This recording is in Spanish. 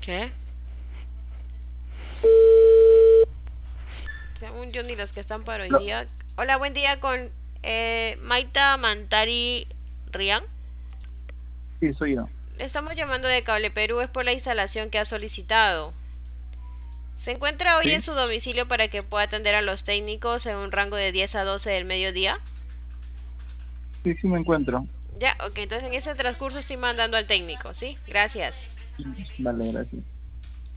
¿Qué? Según yo, ni los que están para hoy No, día. Hola, buen día con Maita Mantari Rian. sí, soy yo. Le estamos llamando de Cable Perú, es por la instalación que ha solicitado. Se encuentra hoy en Sí, su domicilio para que pueda atender a los técnicos en un rango de 10 a 12 del mediodía. sí, sí me encuentro. Ya, ok, entonces en ese transcurso estoy mandando al técnico, ¿sí? Gracias. Vale, gracias.